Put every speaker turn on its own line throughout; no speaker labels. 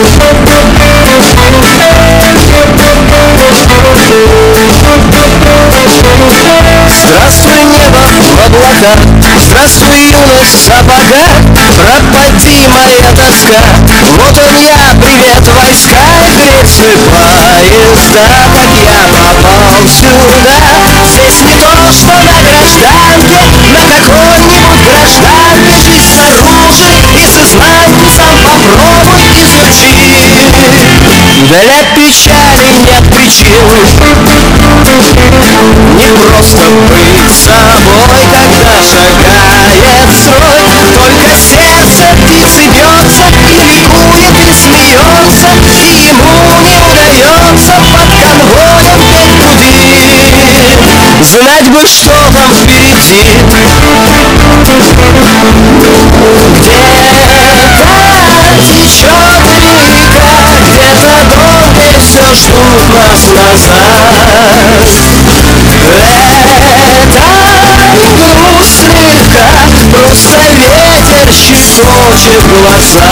Здравствуй, небо в облаках, здравствуй, юность в сапогах, пропади моя тоска. Вот он я, привет, войска, грецкой поезда. Как я попал сюда, здесь не то, что на гражданке, на какой-нибудь гражданке. Жизнь снаружи и сознание сам попробуй изучи. Для печали нет причин, не просто быть собой, когда шагает строй. Только сердце птицы бьется, и ликует, и смеется, и ему не удается под конвоем петь груди. Знать бы, что там впереди, где-то течет река, где-то долго все ждут нас назад. Это грустно слегка, просто ветер щекочет глаза.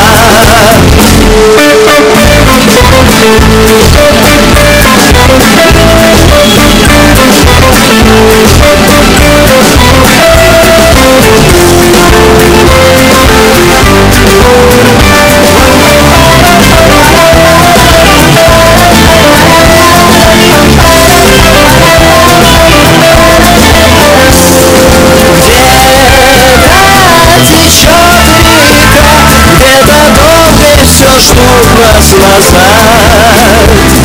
Все ждут нас назад.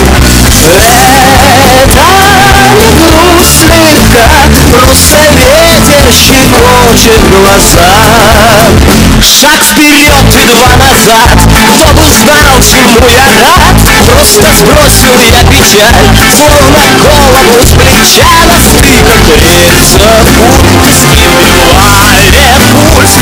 Это не грусть слегка, просто ветер щекочет глаза. Шаг вперед и два назад, кто бы знал, чему я рад. Просто сбросил я печаль, словно голову с плеча. На стыках рельсов пульс, и убивает пульс.